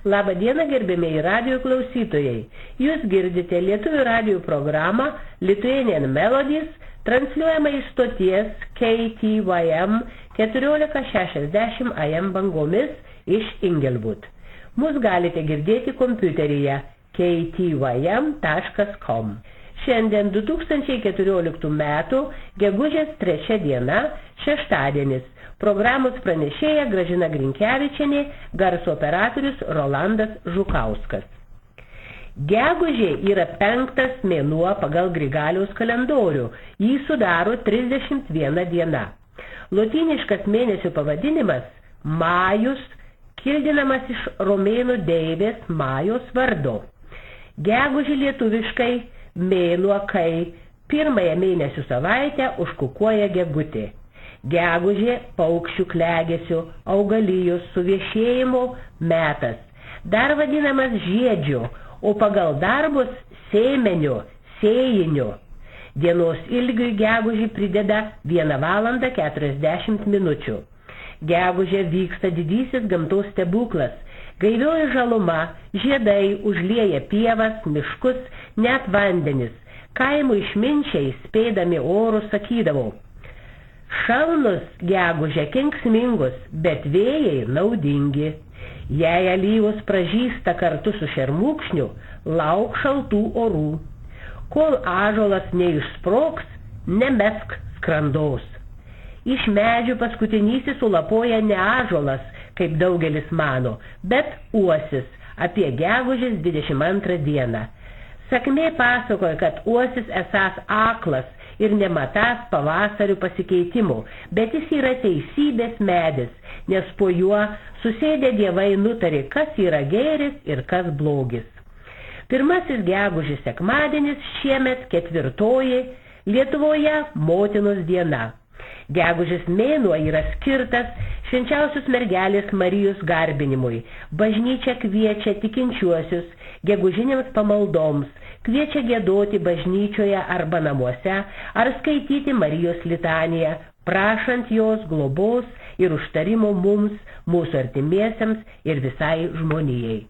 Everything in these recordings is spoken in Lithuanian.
Labą dieną, gerbėmieji radijo klausytojai. Jūs girdite Lietuvių radijo programą Lithuanian Melodies, transliuojama iš stoties KTYM 1460 AM bangomis iš Inglewood. Mus galite girdėti kompiuteryje ktym.com. Šiandien 2014 metų gegužės 3 diena, šeštadienis. Programos pranešėja Gražina Grinkevičienė, garso operatorius Rolandas Žukauskas. Gegužė yra 5 mėnuo pagal Grigaliaus kalendorių, jį sudaro 31 diena. Lotyniškas mėnesio pavadinimas Majus, kildinamas iš romėnų deivės Majos vardo. Gegužė lietuviškai mėnuo, kai pirmąją mėnesių savaitę užkukuoja gegutė. Gegužė paukščių klegesio, augalijos suviešėjimo metas, dar vadinamas žiedžio, o pagal darbus sėmenio, sėjinio. Dienos ilgiui gegužį prideda 1 valandą 40 minučių. Gegužė vyksta didysis gamtos stebuklas. Gaivioji žaluma, žiedai užlieja pievas, miškus, net vandenis. Kaimų išminčiai spėdami orus sakydavo: šalnos gegužę kenksmingos, bet vėjai naudingi. Jei alyvos pražysta kartu su šermukšniu, lauk šaltų orų. Kol ąžuolas neišsprogs, nemesk skrandos. Iš medžių paskutinysis sulapoja ne ąžuolas, kaip daugelis mano, bet uosis, apie gegužės 22 dieną. Sakmė pasakoja, kad uosis esąs aklas ir nematąs pavasarių pasikeitimų, bet jis yra teisybės medis, nes po juo susėdę dievai nutarė, kas yra gėris ir kas blogis. Pirmasis gegužės sekmadienis šiemet 4 Lietuvoje motinos diena. Gegužės mėnuo yra skirtas švenčiausios mergelės Marijos garbinimui. Bažnyčia kviečia tikinčiuosius gegužinėms pamaldoms, kviečia giedoti bažnyčioje arba namuose, ar skaityti Marijos litaniją, prašant jos globos ir užtarimo mums, mūsų artimiesiems ir visai žmonijai.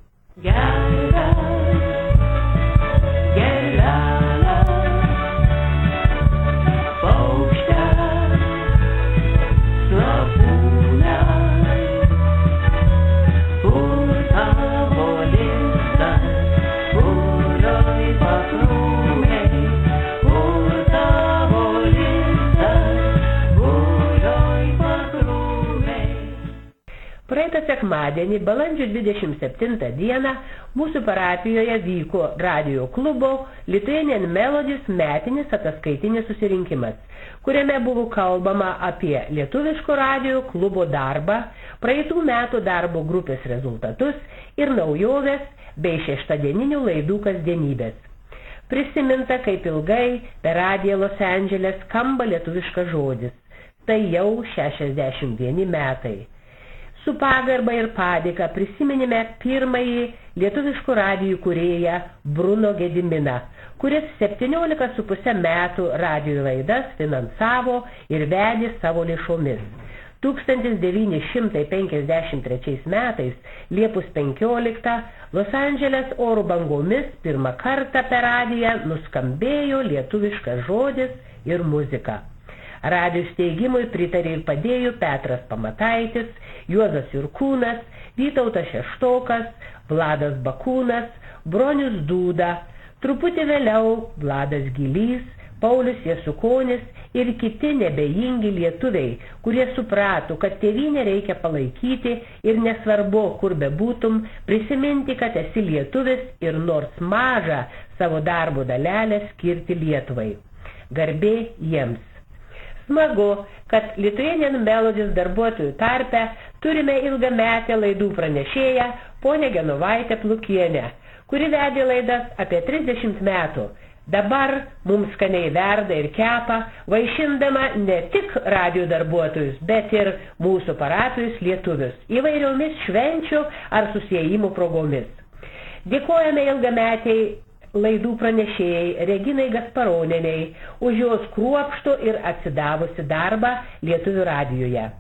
Praeitą sekmadienį, balandžio 27 dieną, mūsų parapijoje vyko radijo klubo Lithuanian Melodies metinis ataskaitinis susirinkimas, kuriame buvo kalbama apie lietuviško radijo klubo darbą, praeitų metų darbo grupės rezultatus ir naujoves bei šeštadieninių laidų kasdienybės. Prisiminta, kaip ilgai per radiją Los Andžele skamba lietuviškas žodis. Tai jau 61 metai. Su pagarba ir padėka prisiminime pirmąjį lietuviškų radijų kūrėją Bruno Gediminą, kuris 17,5 metų radijų laidas finansavo ir vedė savo lėšomis. 1953 metais, Liepos 15, Los Andželės oro bangomis pirmą kartą per radiją nuskambėjo lietuviškas žodis ir muzika. Radijų steigimui pritarė ir padėjo Petras Pamataitis, Juozas Jurkūnas, Vytautas Šeštokas, Vladas Bakūnas, Bronius Dūda, truputį vėliau Vladas Gilys, Paulius Jasukonis ir kiti nebejingi lietuviai, kurie suprato, kad tėvynę reikia palaikyti ir nesvarbu, kur bebūtum, prisiminti, kad esi lietuvis ir nors mažą savo darbo dalelę skirti Lietuvai. Garbė jiems. Smagu, kad Lithuanian Melodies darbuotojų tarpe turime ilgametę laidų pranešėją ponę Genovaitę Plukienę, kuri vedė laidas apie 30 metų. Dabar mums skaniai verda ir kepa, vaišindama ne tik radijo darbuotojus, bet ir mūsų parapijos lietuvius įvairiomis švenčių ar susiejimų progomis. Dėkojame ilgametiai laidų pranešėjai Reginai Gasparonienei už jos kruopštų ir atsidavusi darbą Lietuvių radijoje.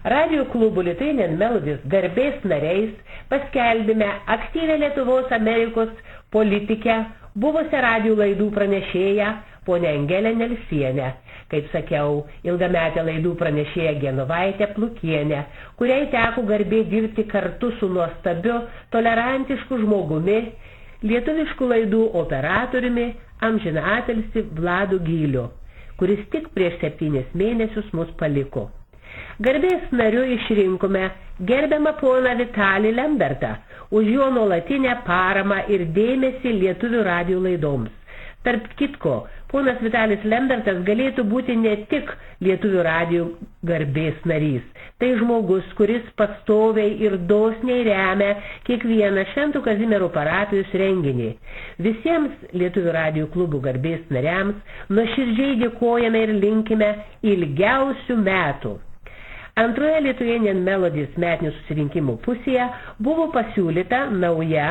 Radio klubų Lithuanian Melodies garbės nariais paskelbime aktyvę Lietuvos Amerikos politikę, buvusią radio laidų pranešėją ponę Angelę Nelsienę, kaip sakiau, ilgametę laidų pranešėją Genovaitę Plukienę, kuriai teko garbė dirbti kartu su nuostabiu, tolerantišku žmogumi, lietuviškų laidų operatoriumi, amžinatilsį Vladu Gyliu, kuris tik prieš 7 mėnesius mus paliko. Garbės nariu išrinkome gerbiamą poną Vitalį Lembertą už jo nuolatinę paramą ir dėmesį lietuvių radio laidoms. Tarp kitko, ponas Vitalis Lembertas galėtų būti ne tik lietuvių radio garbės narys, tai žmogus, kuris pastoviai ir dosniai remia kiekvieną Švento Kazimiero parapijos renginį. Visiems lietuvių radio klubų garbės nariams nuoširdžiai dėkojame ir linkime ilgiausių metų. Antroje Lithuanian Melodies metinių susirinkimų pusėje buvo pasiūlyta nauja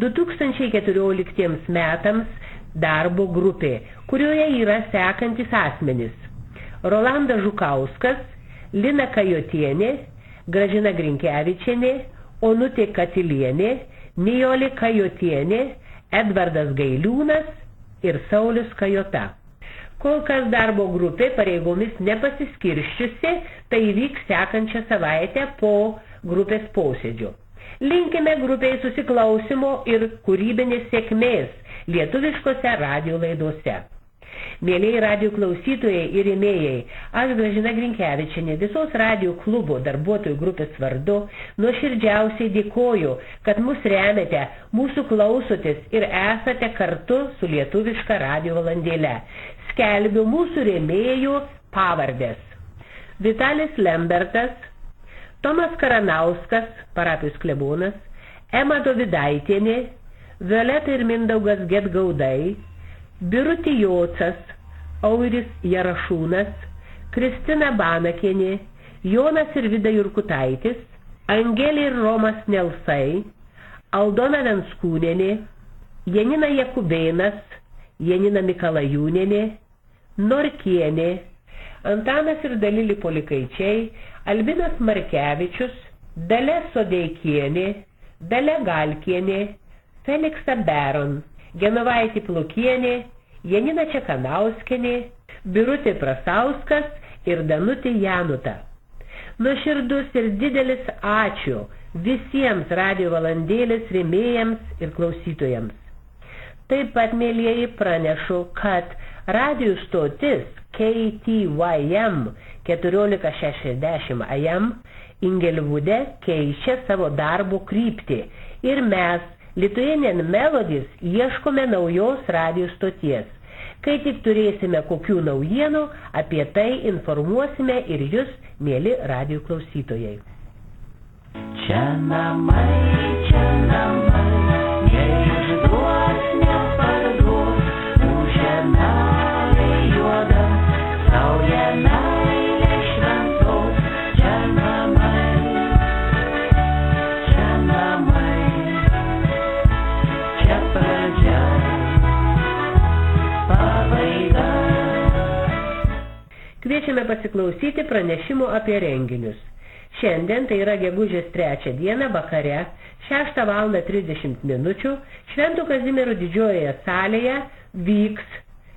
2014 metams darbo grupė, kurioje yra sekantis asmenys: Rolandas Žukauskas, Lina Kajotienė, Gražina Grinkevičienė, Onutė Katilienė, Nijolė Kajotienė, Edvardas Gailiūnas ir Saulius Kajota. Kol kas darbo grupė pareigomis nepasiskirščiusi, tai vyks sekančią savaitę po grupės posėdžio. Linkime grupiai susiklausimo ir kūrybinės sėkmės lietuviškose radio laidose. Mėlėjai radio klausytojai ir rėmėjai, aš Gražina Grinkevičienė visos radio klubo darbuotojų grupės vardu nuoširdžiausiai dėkoju, kad mus remiate, mūsų klausotės ir esate kartu su lietuviška radio valandėle. Skelbiu mūsų rėmėjų pavardės: Vitalis Lembertas, Tomas Karanauskas, parapijos klebonas, Ema Dovidaitienė, Violeta ir Mindaugas Gedgaudai, Birutė Jocas, Auris Jarašūnas, Kristina Banakienė, Jonas ir Vida Jurkutaitis, Angelė ir Romas Nelsai, Aldona Venskūnienė, Janina Jakubėnas, Janina Mikalajūnienė, Norkienė, Antanas ir Dalili Polikaičiai, Albinas Markevičius, Dalia Sodeikienė, Dalia Galkienė, Feliksa Beron, Genovaitė Plukienė, Janina Čekanauskienė, Birutė Prasauskas ir Danutė Januta. Nuoširdus ir didelis ačiū visiems radio valandėlės rėmėjams ir klausytojams. Taip pat, mėlieji, pranešu, kad radio stotis KTYM 1460 AM Ingelvude keičia savo darbo kryptį ir mes, Lithuanian Melodies, ieškome naujos radio stoties. Kai tik turėsime kokių naujienų, apie tai informuosime ir jūs, mėly radio klausytojai. Čia namai, neišduos, neparduos, mūšia meilė juoda, sauja meilė šventos. Čia namai, čia pradžia, pabaiga. Kviečiame pasiklausyti pranešimų apie renginius. Šiandien, tai yra gegužės 3 dieną vakare, 6:30 minučių, Švento Kazimiero didžiojoje salėje vyks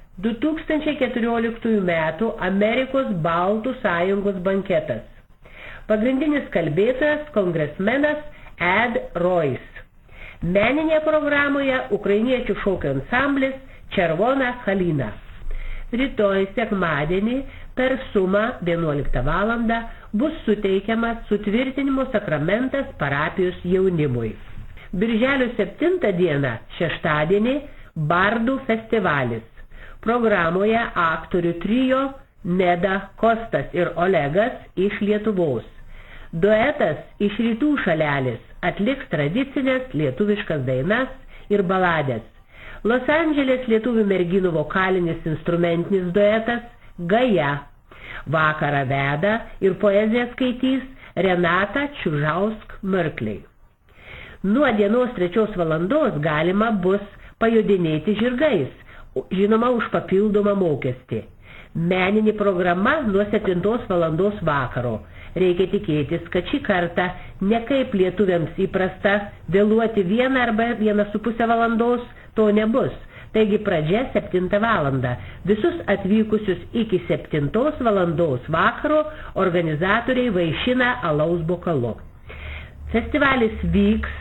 2014 metų Amerikos Baltų sąjungos banketas. Pagrindinis kalbėtojas kongresmenas Ed Royce. Meninėje programoje ukrainiečių šokių ansamblis Červona Kalina. Rytoj sekmadienį per sumą 11 valandą bus suteikiamas sutvirtinimo sakramentas parapijos jaunimui. Birželio 7 dieną, šeštadienį, Bardų festivalis. Programoje aktorių trio Neda, Kostas ir Olegas iš Lietuvos. Duetas iš Rytų šalelės atliks tradicinės lietuviškas dainas ir baladės. Los Andželės lietuvių merginų vokalinis instrumentinis duetas Gaja. Vakarą veda ir poeziją skaitys Renata Čiužausk-Mörkliai. Nuo dienos 3 valandos galima bus pajodinėti žirgais, žinoma už papildomą mokestį. Meninė programa nuo 7 valandos vakaro. Reikia tikėtis, kad šį kartą ne kaip lietuviams įprasta vėluoti 1 arba 1,5 valandos, to nebus. Taigi pradžia 7 valandą. Visus atvykusius iki 7 valandos vakaro organizatoriai vaišina alaus bokalu. Festivalis vyks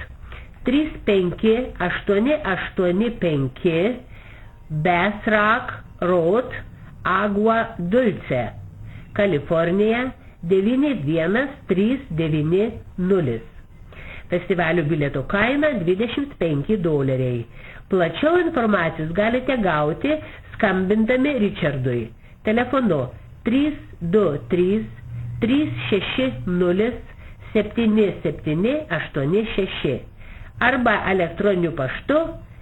35885 Bass Rock Road, Agua Dulce, Kalifornija 91390. Festivalio bilieto kaina $25. Plačiau informacijos galite gauti skambindami Richardui. Telefonu 323 360 7786 arba elektroniniu paštu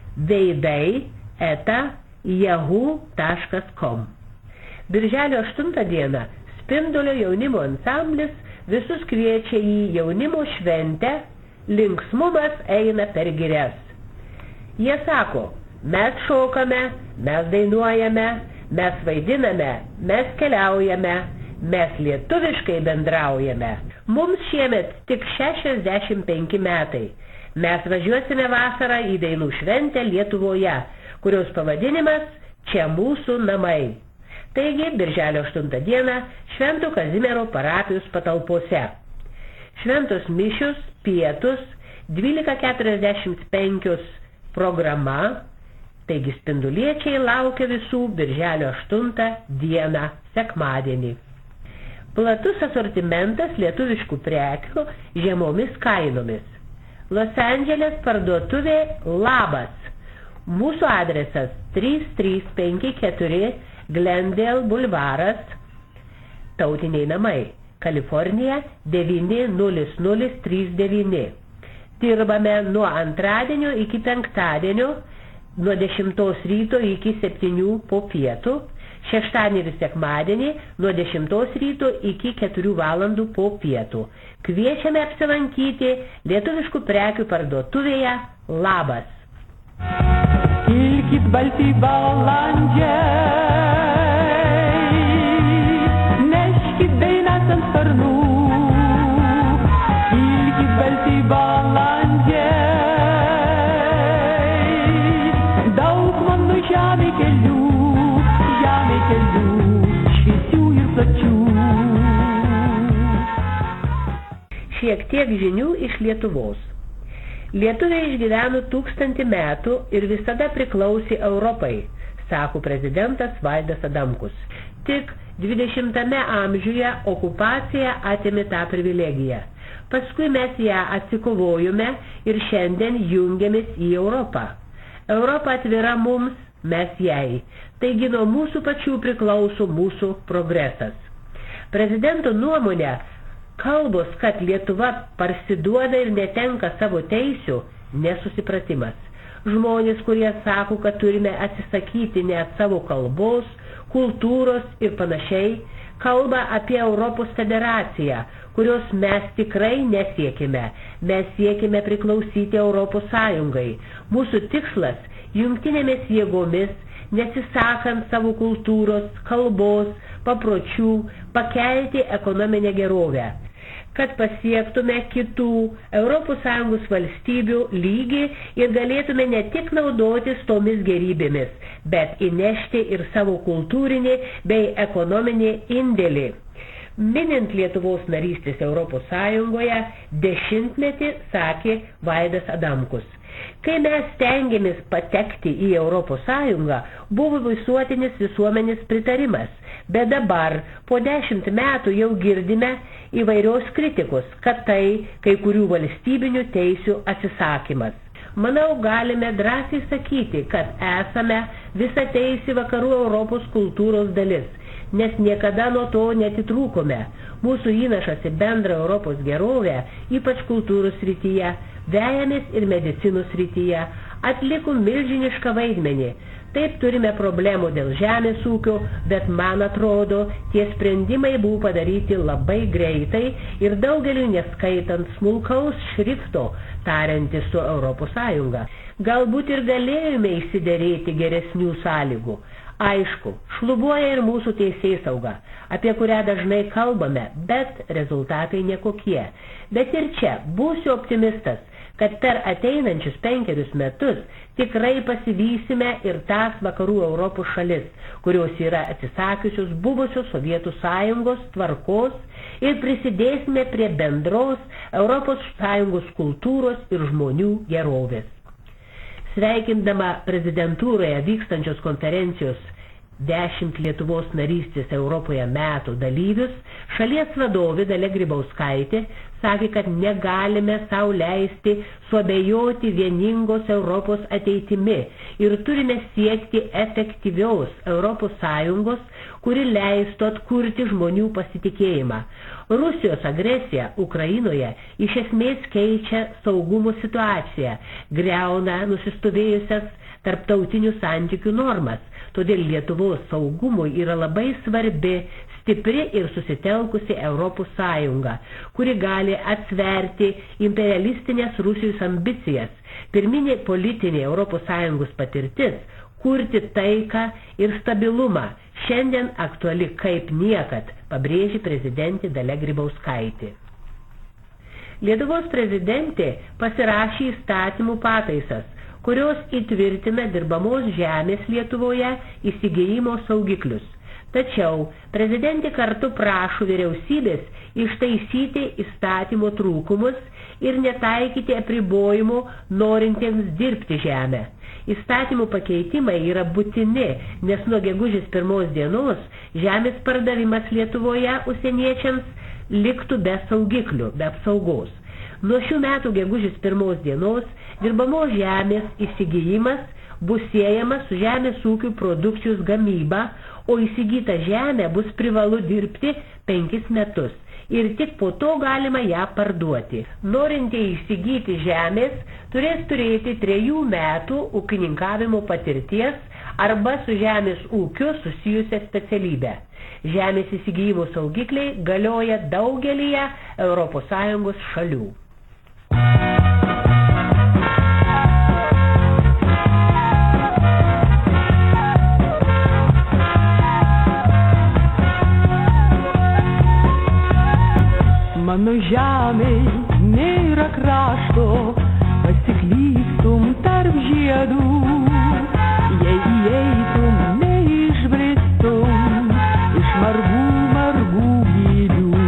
veidai@yahoo.com. Birželio 8 dieną Spindulio jaunimo ansamblis visus kviečia į jaunimo šventę Linksmumas eina per girias. Jie sako, mes šokame, mes dainuojame, mes vaidiname, mes keliaujame, mes lietuviškai bendraujame. Mums šiemet tik 65 metai. Mes važiuosime vasarą į dainų šventę Lietuvoje, kurios pavadinimas Čia mūsų namai. Taigi, birželio 8 dieną Švento Kazimiero parapijos patalpose. Šventos mišios, pietus, 12:45 programa, taigi spinduliečiai laukia visų birželio 8 dieną, sekmadienį. Platus asortimentas lietuviškų prekių žemomis kainomis. Los Andželės parduotuvė Labas. Mūsų adresas 3354 Glendale bulvaras, Tautiniai namai, Kalifornija 90039. Dirbame nuo antradienio iki penktadienio, nuo 10 ryto iki 7 po pietų, šeštadienį ir sekmadienį nuo 10 ryto iki 4 valandų po pietų. Kviečiame apsilankyti lietuviškų prekių parduotuvėje Labas. Ilkit balti balandžiai, neškit dainas ant sparnų. Ilkit balti balandžiai, daug mano žemė kelių, šviesių ir plačių. Šiek tiek žinių iš Lietuvos. Lietuviai išgyveno 1000 metų ir visada priklausė Europai, sako prezidentas Valdas Adamkus. Tik 20 amžiuje okupacija atėmė tą privilegiją. Paskui mes ją atsikovojome ir šiandien jungiamės į Europą. Europa atvira mums, mes jai. Taigi nuo mūsų pačių priklauso mūsų progresas. Prezidento nuomonė, kalbos, kad Lietuva parsiduoda ir netenka savo teisių, nesusipratimas. Žmonės, kurie sako, kad turime atsisakyti net savo kalbos, kultūros ir panašiai, kalba apie Europos federaciją, kurios mes tikrai nesiekime. Mes siekime priklausyti Europos Sąjungai. Mūsų tikslas jungtinėmis jėgomis, nesisakant savo kultūros, kalbos, papročių, pakelti ekonominę gerovę, kad pasiektume kitų ES valstybių lygį ir galėtume ne tik naudotis tomis gerybėmis, bet įnešti ir savo kultūrinį bei ekonominį indėlį. Minint Lietuvos narystės ES 10-metį, sakė Valdas Adamkus. Kai mes stengiamės patekti į ES, buvo visuotinis visuomenės pritarimas, bet dabar po 10 metų jau girdime įvairios kritikos, kad tai kai kurių valstybinių teisių atsisakymas. Manau, galime drąsiai sakyti, kad esame visa teisi vakarų Europos kultūros dalis, nes niekada nuo to netitrūkome. Mūsų įnašas į bendrą Europos gerovę, ypač kultūros srityje, vejamės ir medicinos srityje, atliko milžinišką vaidmenį. Taip turime problemų dėl žemės ūkio, bet man atrodo, tie sprendimai buvo padaryti labai greitai ir daugeliu neskaitant smulkaus šrifto, tariantis su ES. Galbūt ir galėjome įsiderėti geresnių sąlygų. Aišku, šlubuoja ir mūsų teisėsauga, apie kurią dažnai kalbame, bet rezultatai nekokie. Bet ir čia būsiu optimistas, kad per ateinančius 5 metus tikrai pasivysime ir tas vakarų Europos šalis, kurios yra atsisakiusios buvusios Sovietų Sąjungos tvarkos ir prisidėsime prie bendros Europos Sąjungos kultūros ir žmonių gerovės. Sveikindama prezidentūroje vykstančios konferencijos 10 Lietuvos narystės Europoje metų dalyvius, šalies vadovė Dalia Grybauskaitė sakė, kad negalime sau leisti suabejoti vieningos Europos ateitimi ir turime siekti efektyvios Europos Sąjungos, kuri leistų atkurti žmonių pasitikėjimą. Rusijos agresija Ukrainoje iš esmės keičia saugumo situaciją, griauna nusistovėjusias tarptautinių santykių normas. Todėl Lietuvos saugumui yra labai svarbi, stipri ir susitelkusi Europos Sąjunga, kuri gali atsverti imperialistinės Rusijos ambicijas. Pirminė politinė Europos Sąjungos patirtis – kurti taiką ir stabilumą – šiandien aktuali kaip niekad, pabrėžė prezidentė Dalia Grybauskaitė. Lietuvos prezidentė pasirašė įstatymų pataisas, kurios įtvirtina dirbamos žemės Lietuvoje įsigijimo saugiklius. Tačiau prezidentė kartu prašo vyriausybės ištaisyti įstatymo trūkumus ir netaikyti apribojimų norintiems dirbti žemę. Įstatymų pakeitimai yra būtini, nes nuo gegužės 1 dienos žemės pardavimas Lietuvoje užsieniečiams liktų be saugiklių, be apsaugos. Nuo šių metų gegužės 1 dienos dirbamos žemės įsigijimas bus siejamas su žemės ūkių produkcijos gamyba, o įsigyta žemė bus privalu dirbti 5 metus ir tik po to galima ją parduoti. Norintieji įsigyti žemės turės turėti 3 metų ūkininkavimo patirties arba su žemės ūkiu susijusią specialybę. Žemės įsigijimo saugikliai galioja daugelyje ES šalių. Mano žemėj nėra krašto, pasiklystum tarp žiedų, jei įeitum, neišbristum iš margų gilių.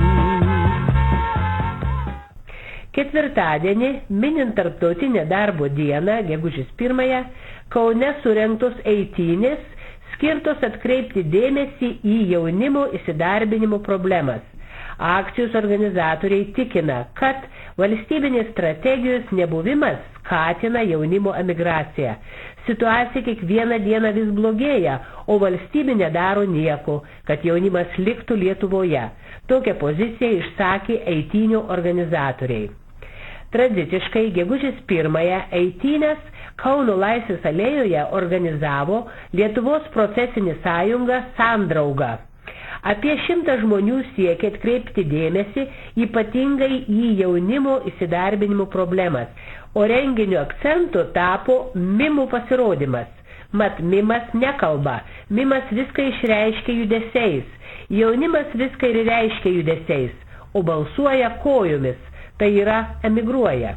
Ketvirtadienį, minint tarptautinę darbo dieną, gegužės 1, Kaune surengtos eitynės, skirtos atkreipti dėmesį į jaunimo įsidarbinimo problemas. Akcijos organizatoriai tikina, kad valstybinės strategijos nebuvimas skatina jaunimo emigraciją. Situacija kiekvieną dieną vis blogėja, o valstybė nedaro nieko, kad jaunimas liktų Lietuvoje. Tokią poziciją išsakė eitynių organizatoriai. Tradiciškai gegužės 1 eitynės Kauno Laisvės alėjoje organizavo Lietuvos profesinė sąjunga Sandrauga. Apie 100 žmonių siekia atkreipti dėmesį ypatingai į jaunimo įsidarbinimo problemas, o renginio akcentu tapo mimų pasirodymas. Mat mimas nekalba, mimas viską išreiškia judesiais, jaunimas viską ir reiškia judesiais, o balsuoja kojomis, tai yra emigruoja.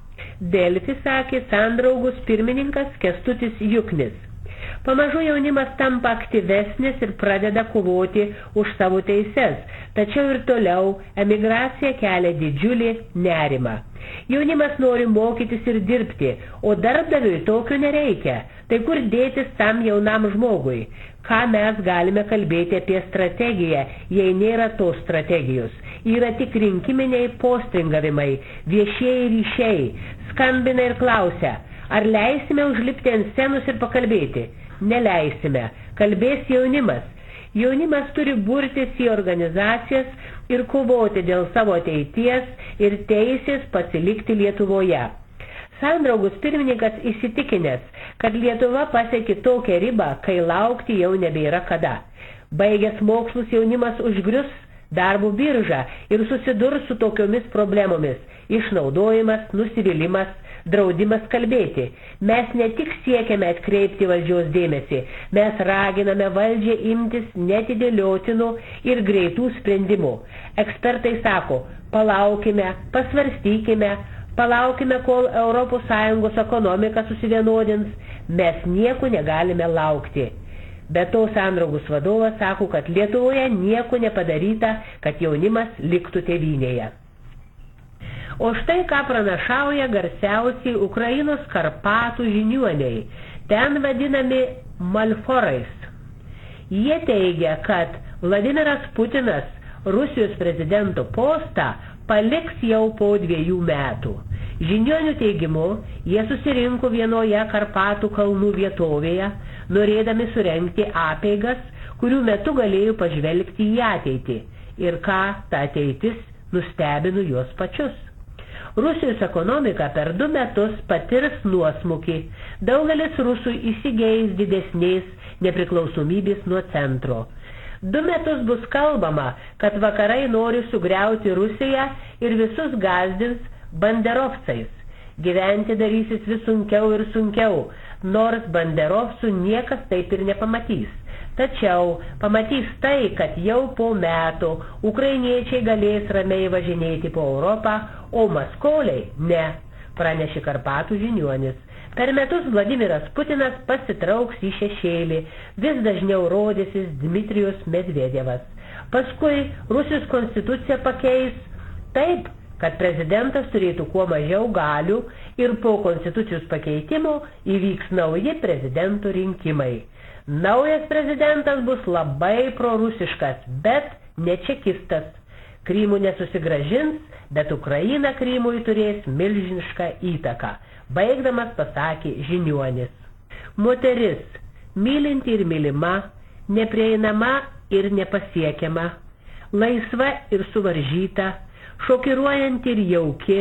Delfi sakė Sandraugos pirmininkas Kęstutis Juknis. Pamažu jaunimas tampa aktyvesnis ir pradeda kovoti už savo teises, tačiau ir toliau emigracija kelia didžiulį nerimą. Jaunimas nori mokytis ir dirbti, o darbdaviui tokio nereikia. Tai kur dėtis tam jaunam žmogui? Ką mes galime kalbėti apie strategiją, jei nėra tos strategijos? Yra tik rinkiminiai postringavimai, viešieji ryšiai, skambina ir klausia, ar leisime užlipti ant scenos ir pakalbėti? Neleisime, kalbės jaunimas. Jaunimas turi burtis į organizacijas ir kovoti dėl savo ateities ir teisės pasilikti Lietuvoje. Sandraugos pirmininkas įsitikinęs, kad Lietuva pasiekė tokią ribą, kai laukti jau nebėra kada. Baigęs mokslus jaunimas užgrius darbo biržą ir susidurs su tokiomis problemomis – išnaudojimas, nusivylimas, Draudimas kalbėti. Mes ne tik siekiame atkreipti valdžios dėmesį, mes raginame valdžią imtis netidėliotinų ir greitų sprendimų. Ekspertai sako, palaukime, pasvarstykime, palaukime, kol ES ekonomika susivienodins, mes nieko negalime laukti. Be to, Sandraugos vadovas sako, kad Lietuvoje nieko nepadaryta, kad jaunimas liktų tėvynėje. O štai ką pranašauja garsiausiai Ukrainos Karpatų žiniuoniai, ten vadinami Malforais. Jie teigia, kad Vladimiras Putinas Rusijos prezidento postą paliks jau po 2 metų. Žiniuonių teigimu, jie susirinko vienoje Karpatų kalnų vietovėje, norėdami surengti apeigas, kurių metu galėjo pažvelgti į ateitį ir ką ta ateitis nustebino juos pačius. Rusijos ekonomika per 2 metus patirs nuosmukį, daugelis rusų įsigeis didesnės nepriklausomybės nuo centro. 2 metus bus kalbama, kad vakarai nori sugriauti Rusiją ir visus gąsdins banderovcais. Gyventi darysis vis sunkiau ir sunkiau, nors banderovcų niekas taip ir nepamatys. Tačiau pamatys tai, kad jau po metų ukrainiečiai galės ramiai važinėti po Europą, o maskoliai ne, pranešė Karpatų žiniuonis. Per metus Vladimiras Putinas pasitrauks į šešėlį, vis dažniau rodysis Dmitrijus Medvedevas. Paskui Rusijos konstituciją pakeis taip, kad prezidentas turėtų kuo mažiau galių ir po konstitucijos pakeitimo įvyks nauji prezidento rinkimai. Naujas prezidentas bus labai prorusiškas, bet ne čekistas. Krymų nesusigražins, bet Ukraina Krymui turės milžinišką įtaką. Baigdamas pasakė žiniuonis. Moteris, mylinti ir mylima, neprieinama ir nepasiekiama, laisva ir suvaržyta, šokiruojanti ir jauki,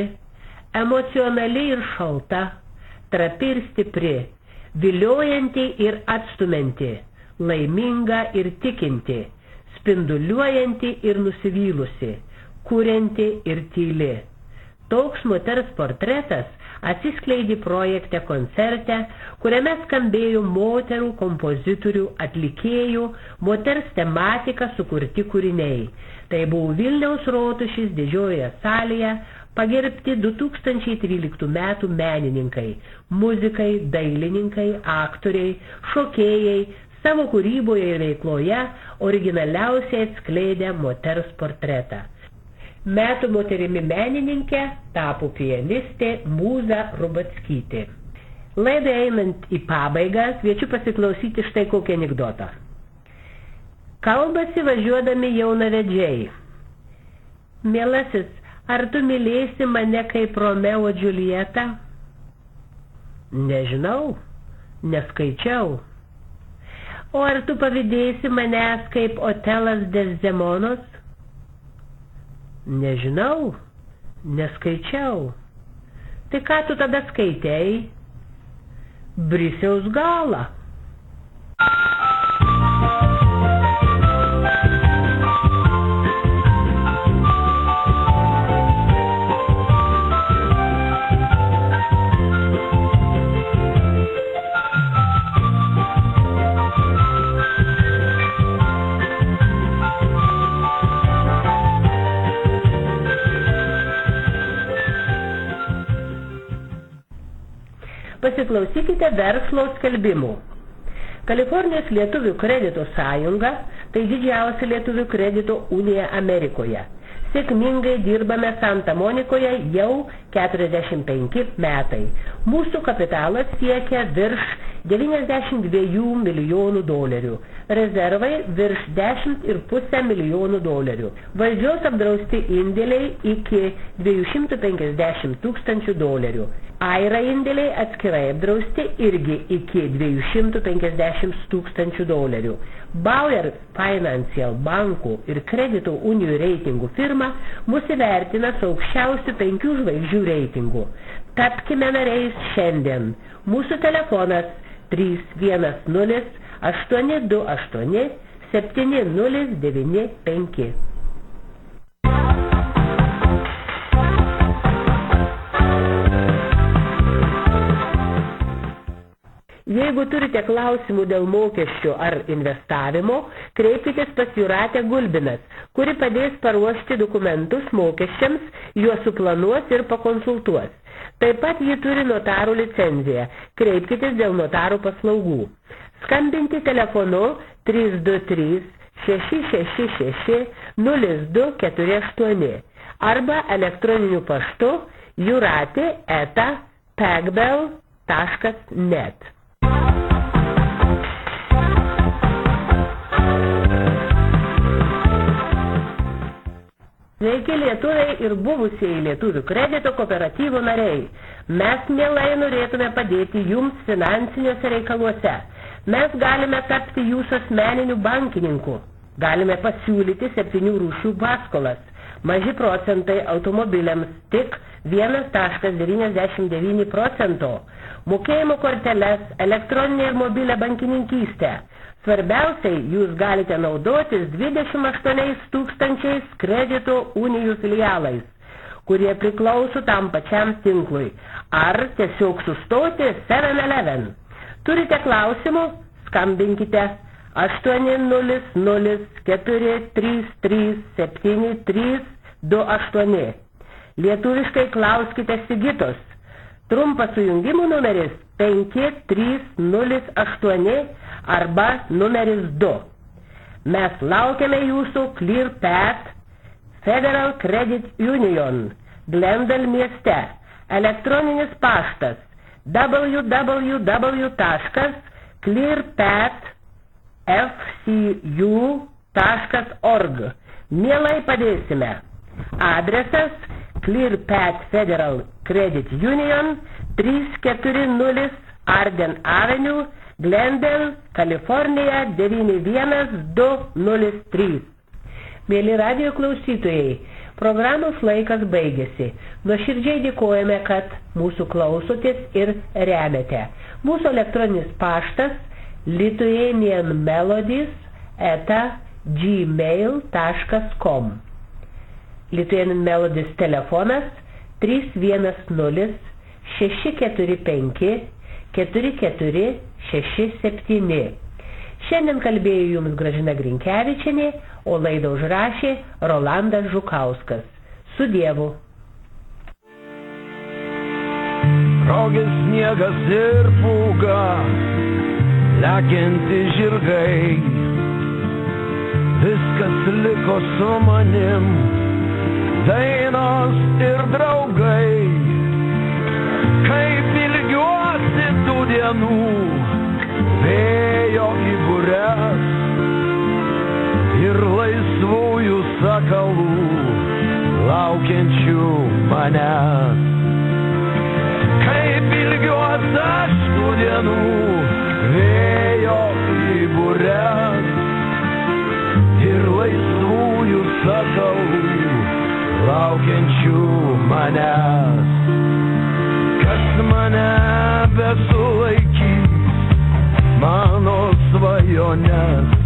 emocionali ir šalta, trapi ir stipri, viliojanti ir atstumianti, laiminga ir tikinti, spinduliuojanti ir nusivylusi, kurianti ir tyli. Toks moters portretas atsiskleidė projekte koncerte, kuriame skambėjo moterų, kompozitorių, atlikėjų, moters tematika sukurti kūriniai. Tai buvo Vilniaus Rotušės didžiojoje salėje pagerbti 2013 metų menininkai, muzikai, dailininkai, aktoriai, šokėjai, savo kūryboje ir veikloje originaliausiai atskleidę moters portretą. Metų moterimi menininkė tapo pianistė Mūza Rubackytė. Laidai einant į pabaigą, kviečiu pasiklausyti štai kokį anekdotą. Kalbasi važiuodami jaunavedžiai. Mielasis, ar tu mylėsi mane kaip Romeo Džiulietą? Nežinau, neskaičiau. O ar tu pavydėsi manęs kaip Otelas Dezdemonos? Nežinau, neskaičiau. Tai ką tu tada skaitei? Brisiaus galą. Pasiklausykite verslo skelbimų. Kalifornijos lietuvių kredito sąjunga tai didžiausia lietuvių kredito unija Amerikoje. Sėkmingai dirbame Santa Monikoje jau 45 metai. Mūsų kapitalas siekia virš $92 milijonų, rezervai virš $10,5 milijonų, valdžios apdrausti indėliai iki $250,000, AIRA indėliai atskirai apdrausti irgi iki $250,000. Bauer Financial bankų ir kredito unijų reitingų firma mus įvertina su aukščiausiu 5 žvaigždžių reitingu. Tapkime nariais šiandien. Mūsų telefonas 310-828-7095. Jeigu turite klausimų dėl mokesčių ar investavimo, kreipkitės pas Jūratę Gulbinas, kuri padės paruošti dokumentus mokesčiams, juos suplanuos ir pakonsultuos. Taip pat ji turi notarų licenciją. Kreipkitės dėl notarų paslaugų. Skambinti telefonu 323 666 0248 arba elektroniniu paštu jurate@pagbel.net. Sveiki lietuviai ir buvusieji lietuvių kredito kooperatyvų nariai. Mes mielai norėtume padėti jums finansiniuose reikaluose. Mes galime tapti jūsų asmeniniu bankininku. Galime pasiūlyti 7 rūšių paskolas. Maži procentai automobiliams tik 1,99%. Mokėjimo korteles, elektroninę ir mobilę bankininkystę. Svarbiausiai, jūs galite naudotis 28 000 kredito unijų filialais, kurie priklauso tam pačiam tinklui, ar tiesiog sustoti 7-Eleven. Turite klausimų? Skambinkite 800-433-7328. Lietuviškai klauskite Sigitos. Trumpas sujungimų numeris 5308 arba numeris 2. Mes laukiame jūsų ClearPath Federal Credit Union, Glendale mieste. Elektroninis paštas www.clearpathfcu.org. Mielai padėsime. Adresas ClearPath Federal Credit Union, 340 Arden Avenue, Glendale, Kalifornija 91203. Mėly radijo klausytojai, programos laikas baigėsi. Nuoširdžiai dėkojame, kad mūsų klausotės ir remiate. Mūsų elektroninis paštas lithuanianmelodies@gmail.com. Lithuanian Melodies telefonas 310-645-4467. Šiandien kalbėjo jums Gražina Grinkevičienė, o laidą užrašė Rolandas Žukauskas. Su Dievu. Rogės sniegas ir pūga, lekianti žirgai, viskas liko su manim, dainos ir draugai. Kaip ilgiuosi tų dienų, vėjo į bures ir laisvųjų sakalų, laukiančių manęs. Kaip ilgiuosi aš tų dienų, vėjo į bures ir laisvųjų sakalų, laukiančių manęs. Kas mane besulaikys, mano svajonės,